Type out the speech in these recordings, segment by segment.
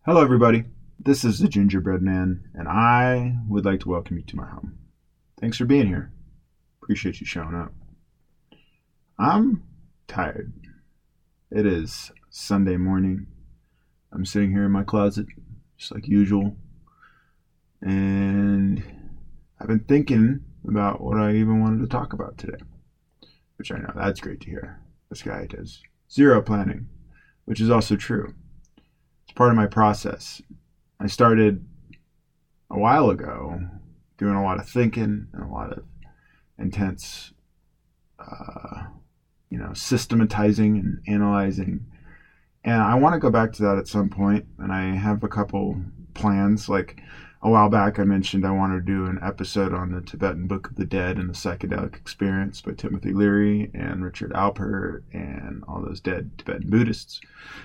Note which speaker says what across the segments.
Speaker 1: Hello, everybody. This is the Gingerbread Man, and I would like to welcome you to my home. Thanks for being here. Appreciate you showing up. I'm tired. It is Sunday morning. I'm sitting here in my closet, just like usual, and I've been thinking about what I even wanted to talk about today, which I know that's great to hear. This guy does zero planning, which is also true. It's part of my process. I started a while ago doing a lot of thinking and a lot of intense, systematizing and analyzing. And I want to go back to that at some point. And I have a couple plans. Like a while back, I mentioned I wanted to do an episode on the Tibetan Book of the Dead and the Psychedelic Experience by Timothy Leary and Richard Alpert and all those dead Tibetan Buddhists.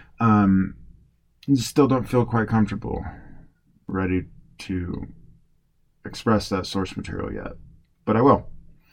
Speaker 1: I still don't feel quite comfortable, ready to express that source material yet, but I will.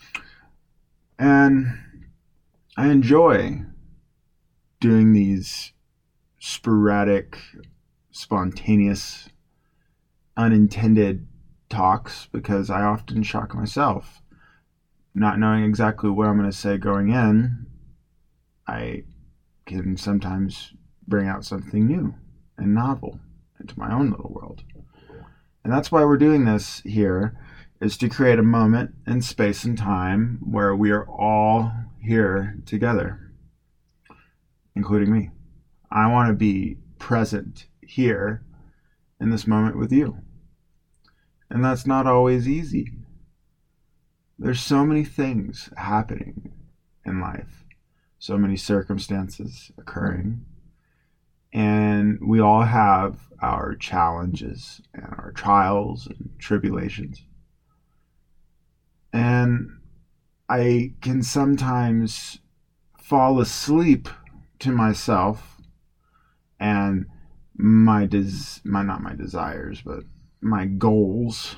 Speaker 1: And I enjoy doing these sporadic, spontaneous, unintended talks because I often shock myself. Not knowing exactly what I'm going to say going in, I can sometimes bring out something new and novel into my own little world. And that's why we're doing this here, is to create a moment in space and time where we are all here together, including me. I want to be present here in this moment with you. And that's not always easy. There's so many things happening in life, so many circumstances occurring. And we all have our challenges and our trials and tribulations. And I can sometimes fall asleep to myself and not my desires, but my goals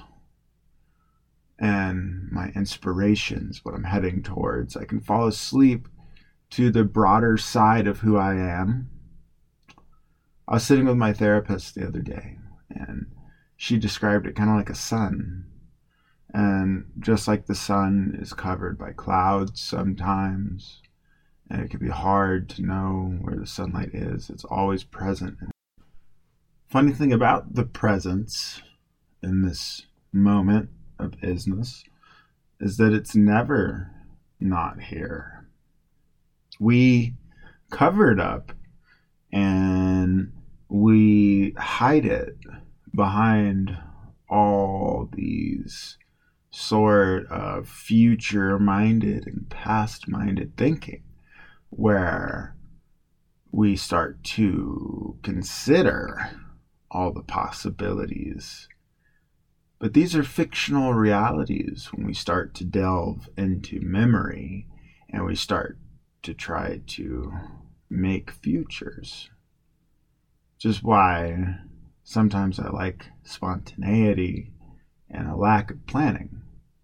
Speaker 1: and my inspirations, what I'm heading towards. I can fall asleep to the broader side of who I am. I was sitting with my therapist the other day, and she described it kind of like a sun. And just like the sun is covered by clouds sometimes, and it can be hard to know where the sunlight is, it's always present. Funny thing about the presence in this moment of isness is that it's never not here. We cover it up and we hide it behind all these sort of future-minded and past-minded thinking, where we start to consider all the possibilities. But these are fictional realities when we start to delve into memory and we start to try to make futures. Which is why sometimes I like spontaneity and a lack of planning.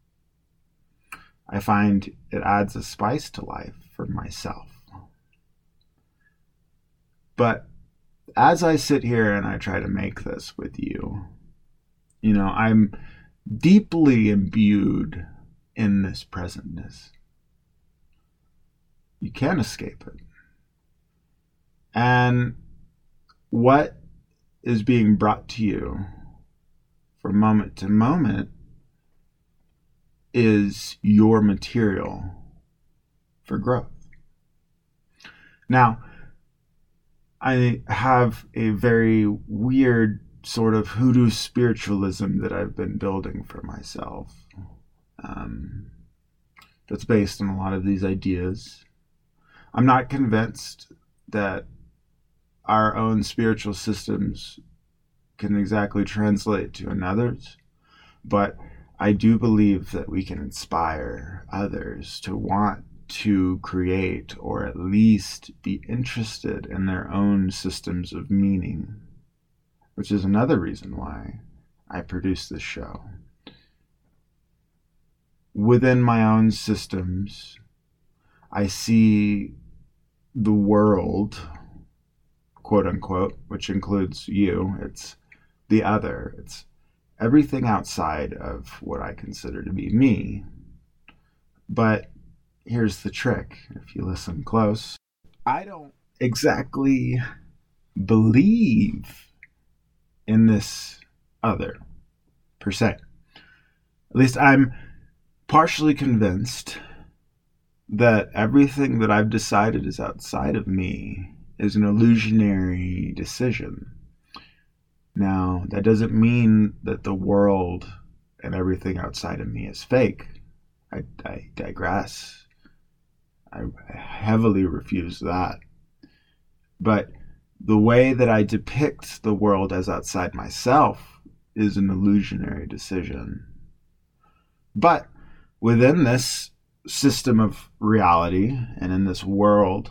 Speaker 1: I find it adds a spice to life for myself. But as I sit here and I try to make this with you, I'm deeply imbued in this presentness. You can't escape it. And what is being brought to you from moment to moment is your material for growth. Now, I have a very weird sort of hoodoo spiritualism that I've been building for myself. That's based on a lot of these ideas. I'm not convinced that our own spiritual systems can exactly translate to another's, but I do believe that we can inspire others to want to create or at least be interested in their own systems of meaning, which is another reason why I produce this show. Within my own systems, I see the world, quote unquote, which includes you. It's the other. It's everything outside of what I consider to be me. But here's the trick. If you listen close, I don't exactly believe in this other, per se. At least I'm partially convinced that everything that I've decided is outside of me is an illusionary decision. Now, that doesn't mean that the world and everything outside of me is fake. I digress. I heavily refuse that. But the way that I depict the world as outside myself is an illusionary decision. But within this system of reality and in this world,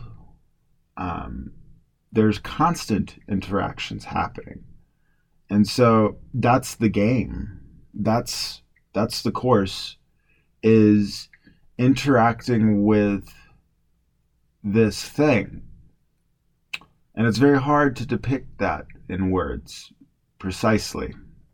Speaker 1: there's constant interactions happening. And so that's the game. That's the course, is interacting with this thing. And it's very hard to depict that in words precisely.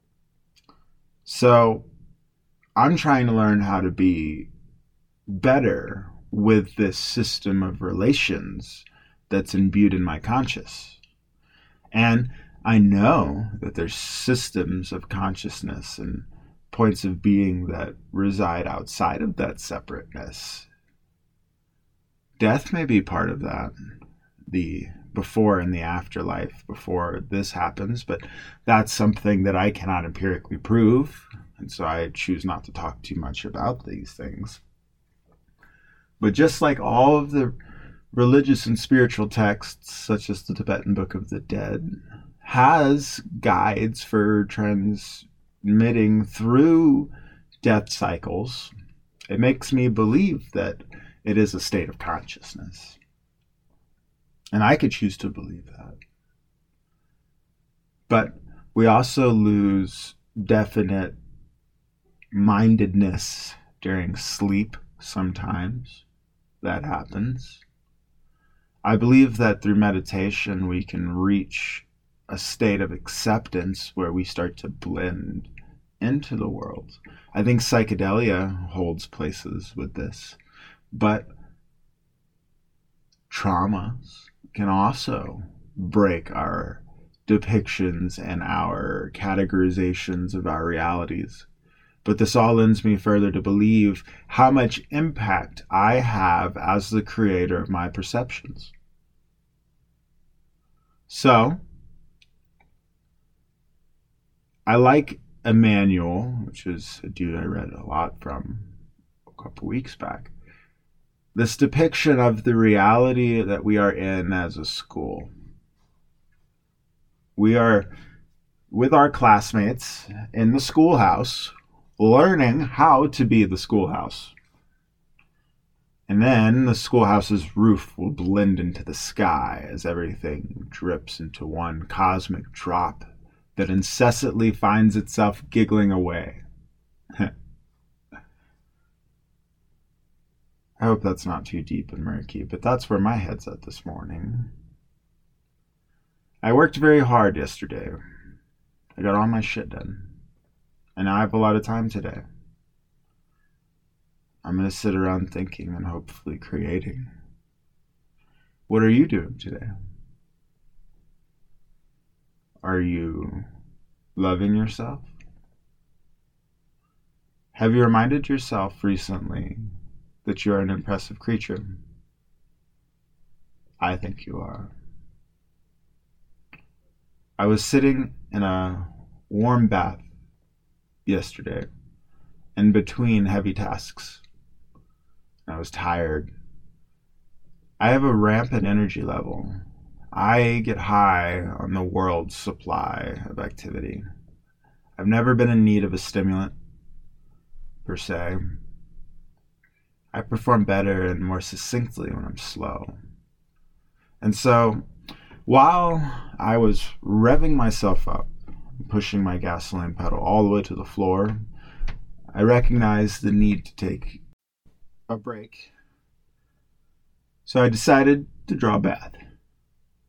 Speaker 1: So I'm trying to learn how to be better with this system of relations that's imbued in my conscious. And I know that there's systems of consciousness and points of being that reside outside of that separateness. Death may be part of that, the before and the afterlife, before this happens, but that's something that I cannot empirically prove, and so I choose not to talk too much about these things. But just like all of the religious and spiritual texts, such as the Tibetan Book of the Dead, has guides for transmitting through death cycles, it makes me believe that it is a state of consciousness. And I could choose to believe that. But we also lose definite mindedness during sleep sometimes. That happens. I believe that through meditation we can reach a state of acceptance where we start to blend into the world. I think psychedelia holds places with this. But traumas can also break our depictions and our categorizations of our realities. But this all lends me further to believe how much impact I have as the creator of my perceptions. So, I like Emmanuel, which is a dude I read a lot from a couple weeks back. This depiction of the reality that we are in as a school. We are with our classmates in the schoolhouse, learning how to be the schoolhouse. And then the schoolhouse's roof will blend into the sky as everything drips into one cosmic drop that incessantly finds itself giggling away. I hope that's not too deep and murky, but that's where my head's at this morning. I worked very hard yesterday. I got all my shit done. And now I have a lot of time today. I'm going to sit around thinking and hopefully creating. What are you doing today? Are you loving yourself? Have you reminded yourself recently that you're an impressive creature? I think you are. I was sitting in a warm bath yesterday in between heavy tasks. I was tired. I have a rampant energy level. I get high on the world's supply of activity. I've never been in need of a stimulant, per se. I perform better and more succinctly when I'm slow. And so, while I was revving myself up, pushing my gasoline pedal all the way to the floor, I recognized the need to take a break. So I decided to draw a bath.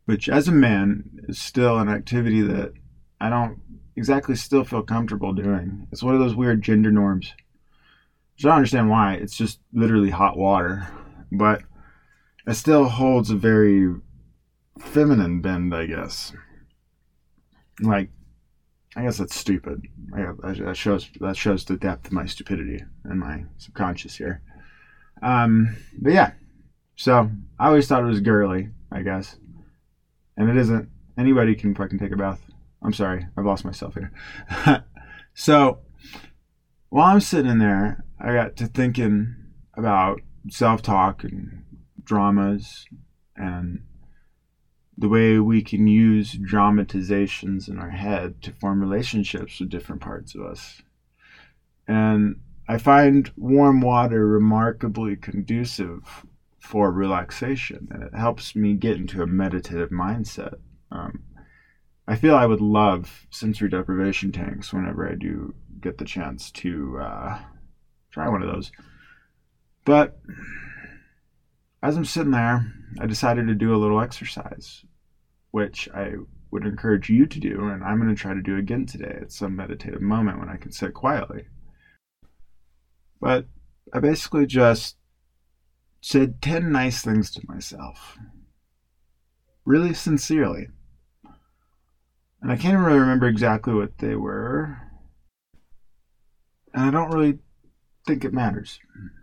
Speaker 1: which as a man is still an activity that I don't exactly still feel comfortable doing. It's one of those weird gender norms. I don't understand why. It's just literally hot water. But it still holds a very feminine bend, I guess. Like, I guess that's stupid. That shows the depth of my stupidity and my subconscious here. But yeah. So, I always thought it was girly, I guess. And it isn't. Anybody can fucking take a bath. I'm sorry. I've lost myself here. So, while I'm sitting in there, I got to thinking about self-talk and dramas and the way we can use dramatizations in our head to form relationships with different parts of us. And I find warm water remarkably conducive for relaxation, and it helps me get into a meditative mindset. I feel I would love sensory deprivation tanks whenever I do get the chance to try one of those. But as I'm sitting there, I decided to do a little exercise, which I would encourage you to do, and I'm going to try to do again today at some meditative moment when I can sit quietly. But I basically just said 10 nice things to myself, really sincerely. And I can't really remember exactly what they were, and I don't really think it matters.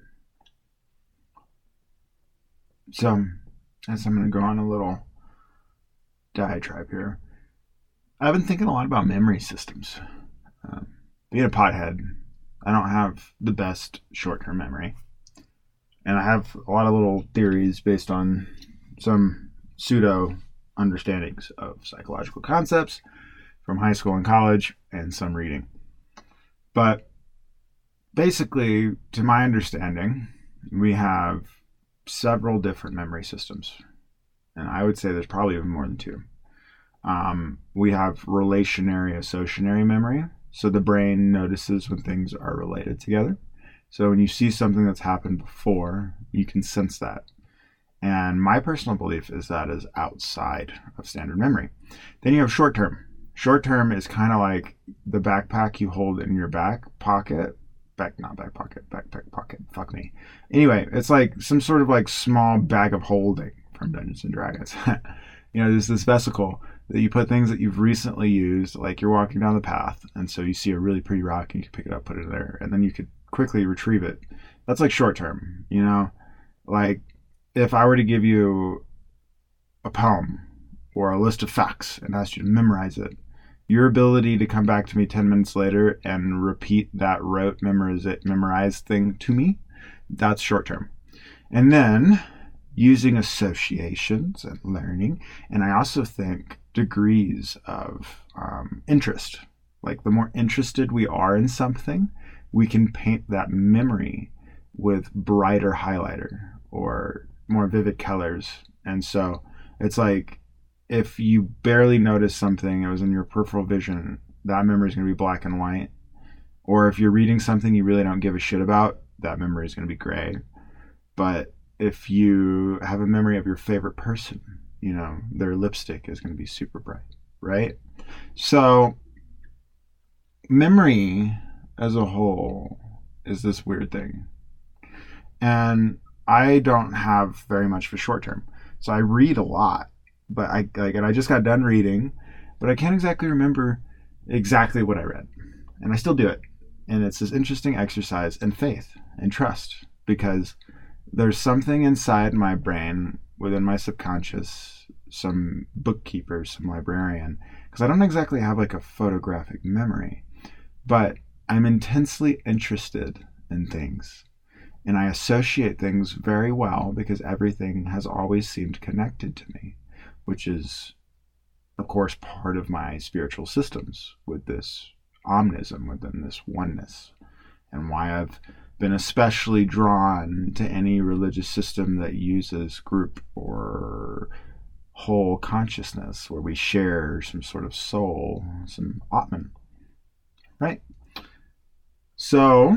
Speaker 1: So, as I'm going to go on a little diatribe here, I've been thinking a lot about memory systems. Being a pothead, I don't have the best short-term memory. And I have a lot of little theories based on some pseudo understandings of psychological concepts from high school and college and some reading. But basically, to my understanding, we have several different memory systems. And I would say there's probably even more than two. We have relationary associatory memory. So the brain notices when things are related together. So when you see something that's happened before, you can sense that. And my personal belief is that is outside of standard memory. Then you have short term. Short term is kind of like the backpack you hold in your back pocket. Backpack pocket. Fuck me. Anyway, it's like some sort of like small bag of holding from Dungeons and Dragons. There's this vesicle that you put things that you've recently used, like you're walking down the path, and so you see a really pretty rock and you can pick it up, put it there, and then you could quickly retrieve it. That's like short term, like if I were to give you a poem or a list of facts and ask you to memorize it, your ability to come back to me 10 minutes later and repeat that rote memorized thing to me, that's short term. And then using associations and learning, and I also think degrees of interest. Like the more interested we are in something, we can paint that memory with brighter highlighter or more vivid colors. And so it's like if you barely notice something, it was in your peripheral vision, that memory is going to be black and white. Or if you're reading something you really don't give a shit about, that memory is going to be gray. But if you have a memory of your favorite person, their lipstick is going to be super bright, right? So memory as a whole is this weird thing. And I don't have very much for short term. So I read a lot, but I just got done reading, but I can't exactly remember exactly what I read. And I still do it. And it's this interesting exercise in faith and trust, because there's something inside my brain, within my subconscious, some bookkeeper, some librarian, because I don't exactly have like a photographic memory, but I'm intensely interested in things. And I associate things very well because everything has always seemed connected to me, which is, of course, part of my spiritual systems with this omnism, within this oneness, and why I've been especially drawn to any religious system that uses group or whole consciousness, where we share some sort of soul, some Atman, right? So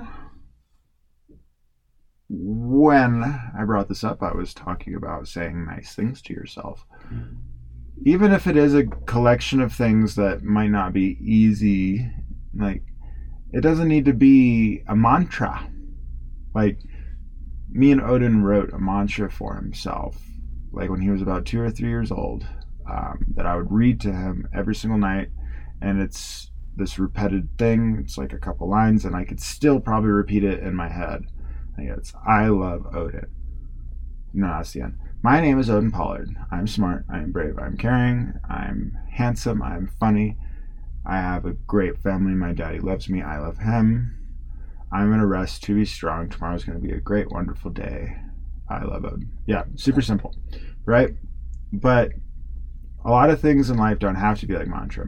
Speaker 1: when I brought this up, I was talking about saying nice things to yourself. even if it is a collection of things that might not be easy, like, it doesn't need to be a mantra. Like, me and Odin wrote a mantra for himself, like when he was about 2 or 3 years old, that I would read to him every single night. And it's this repeated thing. It's like a couple lines, and I could still probably repeat it in my head. Like, it's, I love Odin. No, that's the end. My name is Odin Pollard. I'm smart. I'm brave. I'm caring. I'm handsome. I'm funny. I have a great family. My daddy loves me. I love him. I'm going to rest to be strong. Tomorrow's going to be a great, wonderful day. I love Odin. Yeah, super simple, right? But a lot of things in life don't have to be like mantra.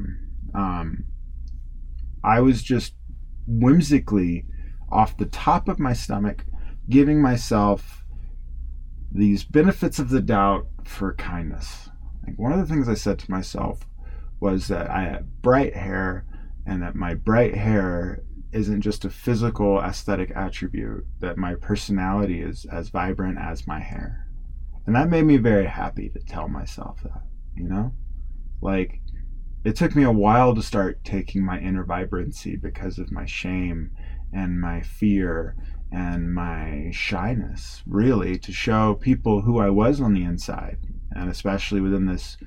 Speaker 1: I was just whimsically, off the top of my stomach, giving myself these benefits of the doubt for kindness. Like, one of the things I said to myself was that I had bright hair, and that my bright hair isn't just a physical aesthetic attribute, that my personality is as vibrant as my hair. And that made me very happy to tell myself that, you know? Like, it took me a while to start taking my inner vibrancy because of my shame and my fear and my shyness, really, to show people who I was on the inside. And especially within this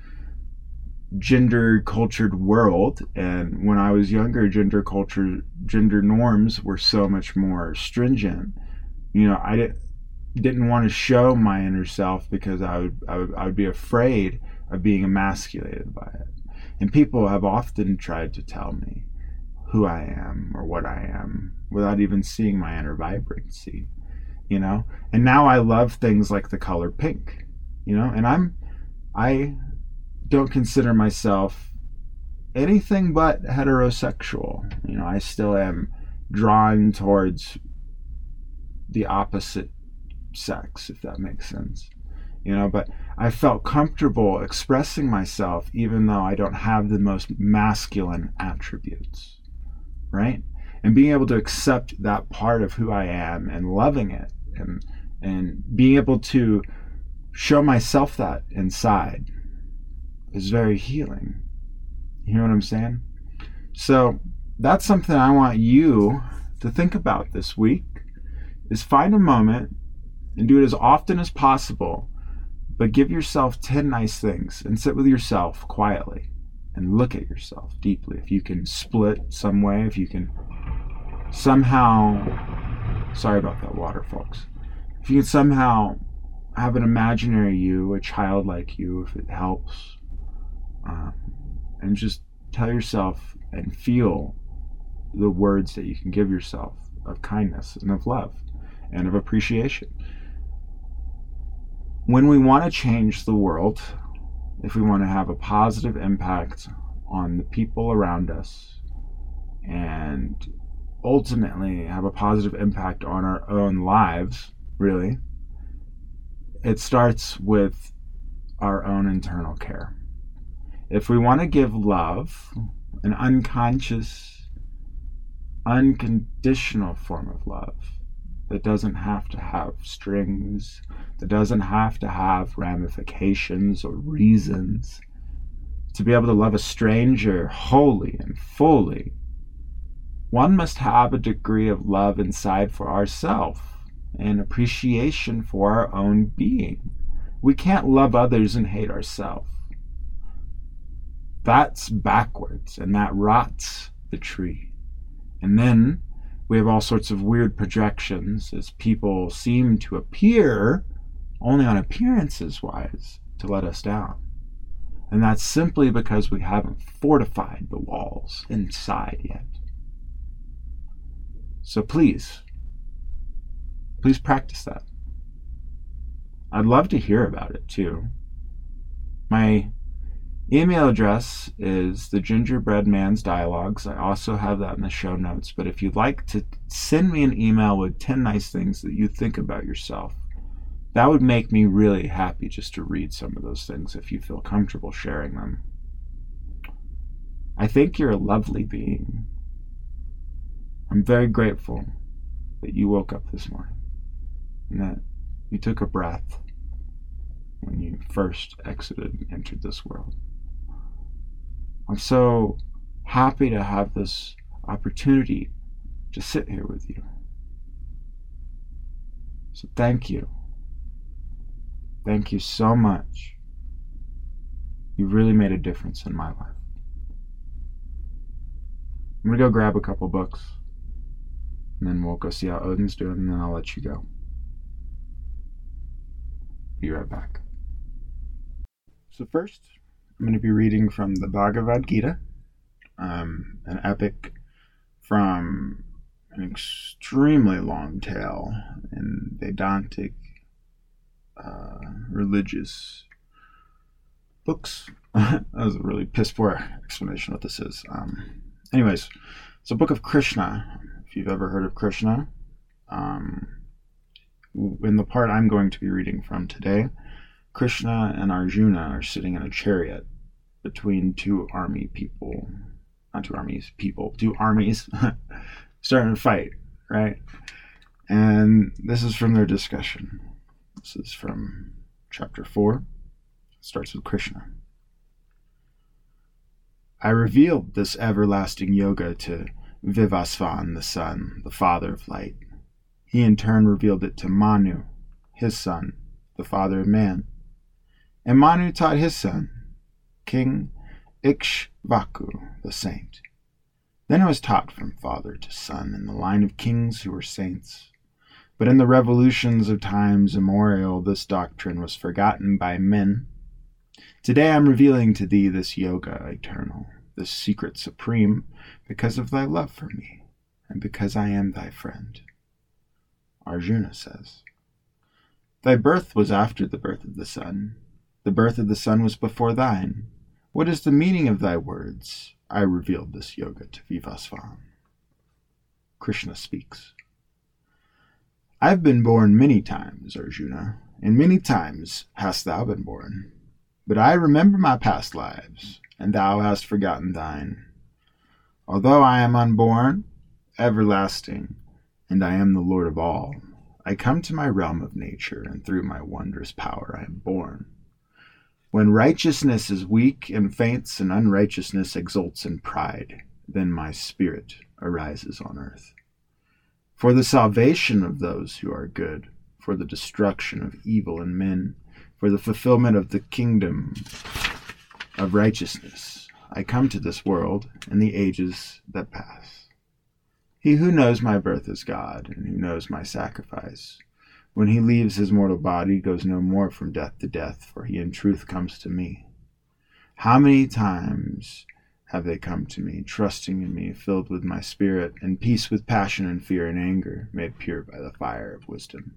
Speaker 1: gender cultured world. And when I was younger, gender norms were so much more stringent. You know, I didn't want to show my inner self because I would be afraid of being emasculated by it. And people have often tried to tell me who I am or what I am without even seeing my inner vibrancy, you know? And now I love things like the color pink, you know? And I don't consider myself anything but heterosexual. You know, I still am drawn towards the opposite sex, if that makes sense. You know, but I felt comfortable expressing myself even though I don't have the most masculine attributes, right? And being able to accept that part of who I am and loving it, and being able to show myself that inside is very healing. You know what I'm saying? So that's something I want you to think about this week, is find a moment and do it as often as possible, but give yourself 10 nice things and sit with yourself quietly and look at yourself deeply. If you can split some way, if you can somehow, sorry about that water, folks. If you can somehow have an imaginary you, a childlike you, if it helps, and just tell yourself and feel the words that you can give yourself of kindness and of love and of appreciation. When we want to change the world, if we want to have a positive impact on the people around us and ultimately have a positive impact on our own lives, really, it starts with our own internal care. If we want to give love, an unconscious, unconditional form of love that doesn't have to have strings, that doesn't have to have ramifications or reasons, to be able to love a stranger wholly and fully, one must have a degree of love inside for ourselves and appreciation for our own being. We can't love others and hate ourselves. That's backwards, and that rots the tree. And then we have all sorts of weird projections as people seem to appear, only on appearances wise, to let us down. And that's simply because we haven't fortified the walls inside yet. So please practice that. I'd love to hear about it too. My email address is the Gingerbread Man's Dialogues. I also have that in the show notes. But if you'd like to send me an email with 10 nice things that you think about yourself, that would make me really happy just to read some of those things if you feel comfortable sharing them. I think you're a lovely being. I'm very grateful that you woke up this morning and that you took a breath when you first exited and entered this world. I'm so happy to have this opportunity to sit here with you. So thank you. Thank you so much. You really made a difference in my life. I'm going to go grab a couple books, and then we'll go see how Odin's doing, and then I'll let you go. Be right back. So first, I'm going to be reading from the Bhagavad Gita, an epic from an extremely long tale in Vedantic religious books. That was a really piss poor explanation of what this is. Anyways, it's a book of Krishna. If you've ever heard of Krishna, in the part I'm going to be reading from today, Krishna and Arjuna are sitting in a chariot between two armies starting to fight, right? And this is from their discussion. This is from chapter 4. It starts with Krishna. I revealed this everlasting yoga to Vivasvan, the sun, the father of light. He in turn revealed it to Manu, his son, the father of man. And Manu taught his son, King Ikshvaku, the saint. Then it was taught from father to son in the line of kings who were saints. But in the revolutions of times immemorial, this doctrine was forgotten by men. Today I'm revealing to thee this yoga eternal, this secret supreme, because of thy love for me, and because I am thy friend. Arjuna says, Thy birth was after the birth of the sun. The birth of the sun was before thine. What is the meaning of thy words? I revealed this yoga to Vivasvan. Krishna speaks. I have been born many times, Arjuna, and many times hast thou been born. But I remember my past lives, and thou hast forgotten thine. Although I am unborn, everlasting, and I am the Lord of all, I come to my realm of nature, and through my wondrous power I am born. When righteousness is weak and faints, and unrighteousness exults in pride, then my spirit arises on earth. For the salvation of those who are good, for the destruction of evil in men, for the fulfillment of the kingdom of righteousness, I come to this world in the ages that pass. He who knows my birth is God, and who knows my sacrifice, when he leaves his mortal body, goes no more from death to death, for he in truth comes to me. How many times have they come to me, trusting in me, filled with my spirit, in peace with passion and fear and anger, made pure by the fire of wisdom.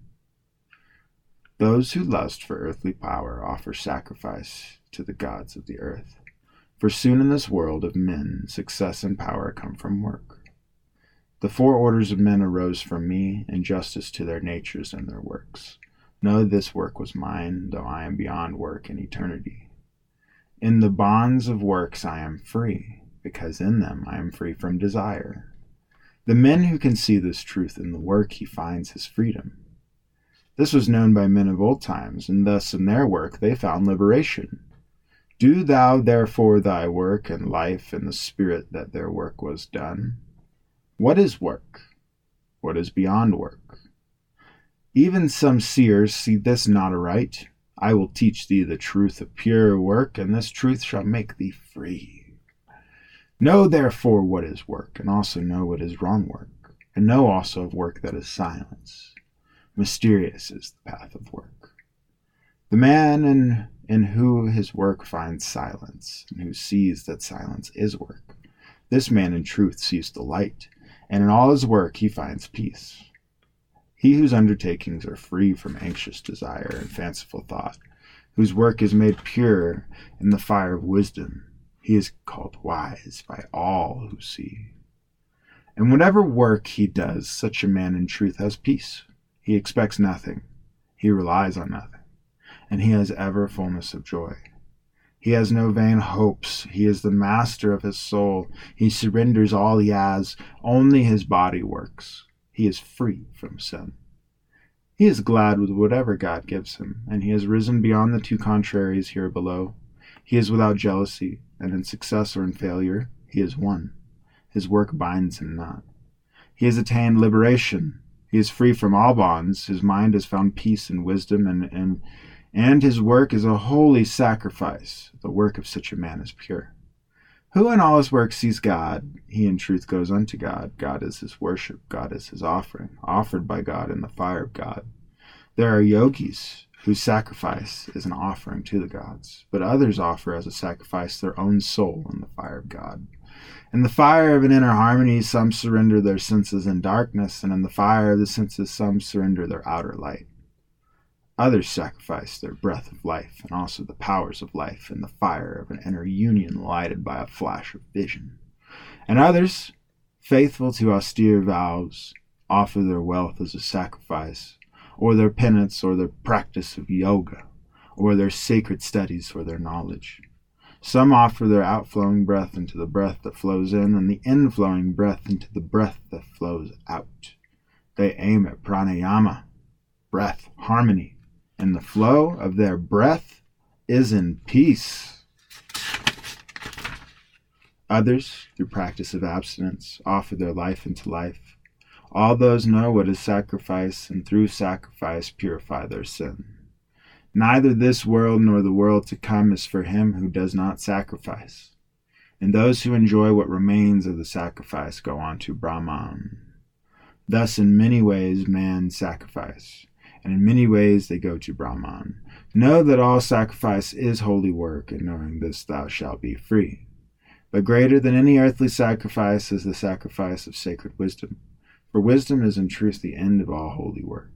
Speaker 1: Those who lust for earthly power offer sacrifice to the gods of the earth. For soon in this world of men, success and power come from work. The four orders of men arose from me, in justice to their natures and their works. Know this work was mine, though I am beyond work and eternity. In the bonds of works I am free, because in them I am free from desire. The men who can see this truth in the work, he finds his freedom. This was known by men of old times, and thus in their work they found liberation. Do thou therefore thy work and life in the spirit that their work was done. What is work? What is beyond work? Even some seers see this not aright. I will teach thee the truth of pure work, and this truth shall make thee free. Know therefore what is work, and also know what is wrong work, and know also of work that is silence. Mysterious is the path of work. The man in who his work finds silence, and who sees that silence is work, this man in truth sees the light, and in all his work he finds peace. He whose undertakings are free from anxious desire and fanciful thought, whose work is made pure in the fire of wisdom, he is called wise by all who see. And whatever work he does, such a man in truth has peace. He expects nothing, he relies on nothing, and he has ever fullness of joy. He has no vain hopes. He is the master of his soul. He surrenders all he has. Only his body works. He is free from sin. He is glad with whatever God gives him, and he has risen beyond the two contraries here below. He is without jealousy, and in success or in failure, he is one. His work binds him not. He has attained liberation. He is free from all bonds. His mind has found peace and wisdom, and his work is a holy sacrifice. The work of such a man is pure. Who in all his work sees God, he in truth goes unto God. God is his worship. God is his offering, offered by God in the fire of God. There are yogis whose sacrifice is an offering to the gods, but others offer as a sacrifice their own soul in the fire of God. In the fire of an inner harmony, some surrender their senses in darkness, and in the fire of the senses, some surrender their outer light. Others sacrifice their breath of life and also the powers of life in the fire of an inner union lighted by a flash of vision. And others, faithful to austere vows, offer their wealth as a sacrifice, or their penance, or their practice of yoga, or their sacred studies, or their knowledge. Some offer their outflowing breath into the breath that flows in, and the inflowing breath into the breath that flows out. They aim at pranayama, breath, harmony, and the flow of their breath is in peace. Others, through practice of abstinence, offer their life into life. All those know what is sacrifice, and through sacrifice purify their sin. Neither this world nor the world to come is for him who does not sacrifice. And those who enjoy what remains of the sacrifice go on to Brahman. Thus in many ways man sacrifice, and in many ways they go to Brahman. Know that all sacrifice is holy work, and knowing this thou shalt be free. But greater than any earthly sacrifice is the sacrifice of sacred wisdom, for wisdom is in truth the end of all holy work.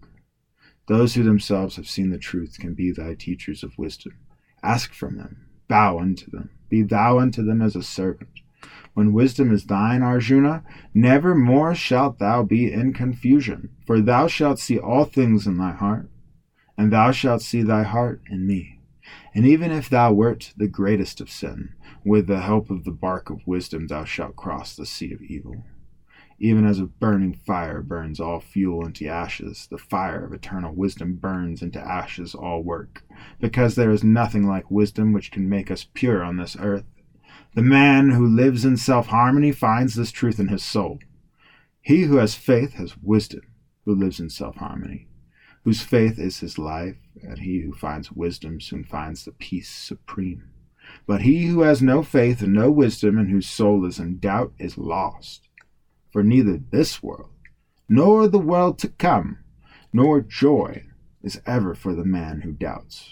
Speaker 1: Those who themselves have seen the truth can be thy teachers of wisdom. Ask from them, bow unto them, be thou unto them as a servant. When wisdom is thine, Arjuna, never more shalt thou be in confusion, for thou shalt see all things in thy heart, and thou shalt see thy heart in me. And even if thou wert the greatest of sin, with the help of the bark of wisdom thou shalt cross the sea of evil. Even as a burning fire burns all fuel into ashes, the fire of eternal wisdom burns into ashes all work, because there is nothing like wisdom which can make us pure on this earth. The man who lives in self-harmony finds this truth in his soul. He who has faith has wisdom, who lives in self-harmony, whose faith is his life, and he who finds wisdom soon finds the peace supreme. But he who has no faith and no wisdom, and whose soul is in doubt, is lost. For neither this world, nor the world to come, nor joy is ever for the man who doubts.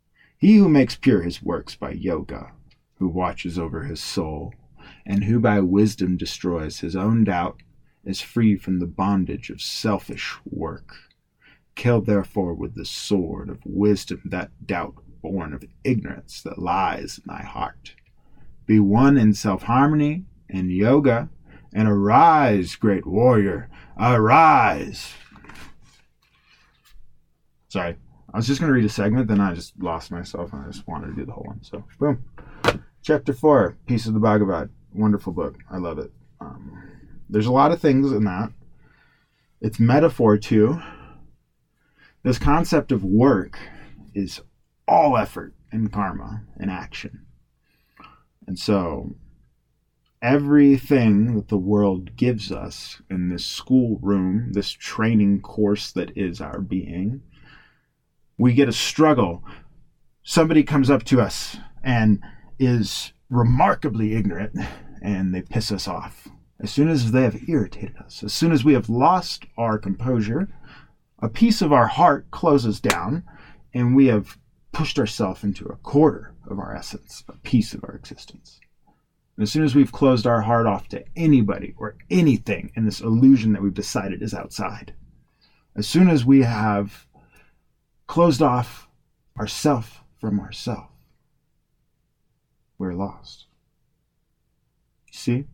Speaker 1: He who makes pure his works by yoga, who watches over his soul, and who by wisdom destroys his own doubt, is free from the bondage of selfish work. Kill therefore with the sword of wisdom that doubt born of ignorance that lies in thy heart. Be one in self-harmony and yoga, and arise, great warrior, arise. Sorry, I was just going to read a segment, then I just lost myself, and I just wanted to do the whole one. So, boom. Chapter 4, Piece of the Bhagavad. Wonderful book. I love it. There's a lot of things in that. It's metaphor, too. This concept of work is all effort and karma and action. And so everything that the world gives us in this schoolroom, this training course that is our being, we get a struggle. Somebody comes up to us and is remarkably ignorant, and they piss us off. As soon as they have irritated us, as soon as we have lost our composure, a piece of our heart closes down, and we have pushed ourselves into a quarter of our essence, a piece of our existence. And as soon as we've closed our heart off to anybody or anything in this illusion that we've decided is outside, as soon as we have closed off ourself from ourself, we're lost. You see?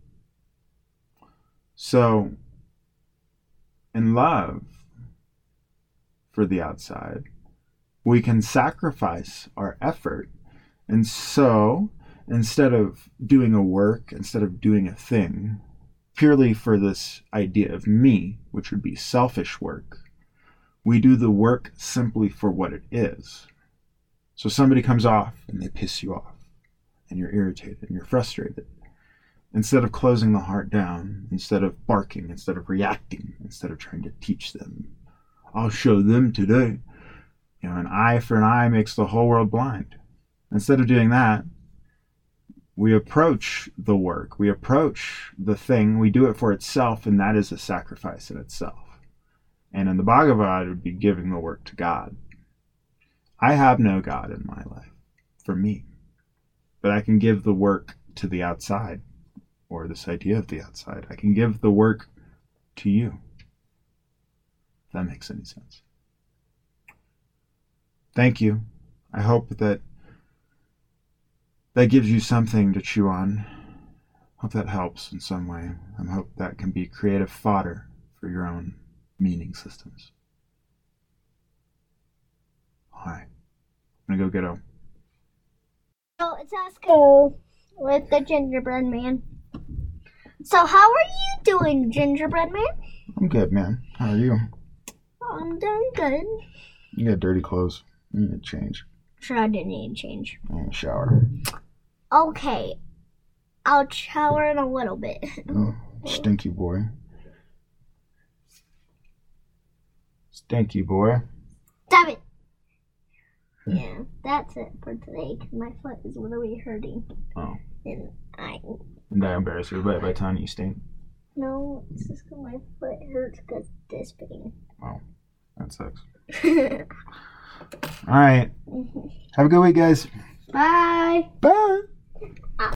Speaker 1: So, in love for the outside, we can sacrifice our effort. And so, instead of doing a work, instead of doing a thing, purely for this idea of me, which would be selfish work, we do the work simply for what it is. So somebody comes off and they piss you off. and you're irritated and you're frustrated. Instead of closing the heart down, instead of barking, instead of reacting, instead of trying to teach them, I'll show them today. An eye for an eye makes the whole world blind. Instead of doing that, we approach the work, we approach the thing, we do it for itself, and that is a sacrifice in itself. And in the Bhagavad, it would be giving the work to God. I have no God in my life, for me. But I can give the work to the outside, or this idea of the outside. I can give the work to you. If that makes any sense. Thank you. I hope that gives you something to chew on. Hope that helps in some way. I hope that can be creative fodder for your own meaning systems. Alright. I'm gonna go get home.
Speaker 2: So it's Esco with the gingerbread man. So how are you doing, gingerbread man?
Speaker 1: I'm good, man. How are you?
Speaker 2: I'm doing good.
Speaker 1: You got dirty clothes. You need to change.
Speaker 2: Sure, I didn't need to change.
Speaker 1: I need to shower.
Speaker 2: Okay. I'll shower in a little bit.
Speaker 1: Oh, stinky boy. Stinky boy.
Speaker 2: Damn it! Yeah, that's it for today, because my foot is really hurting.
Speaker 1: Oh.
Speaker 2: And
Speaker 1: Did I embarrass you by telling you stink?
Speaker 2: No, it's just because my foot hurts because this pain.
Speaker 1: Wow. That sucks. Alright. Have a good week, guys.
Speaker 2: Bye.
Speaker 1: Bye.
Speaker 2: Ow.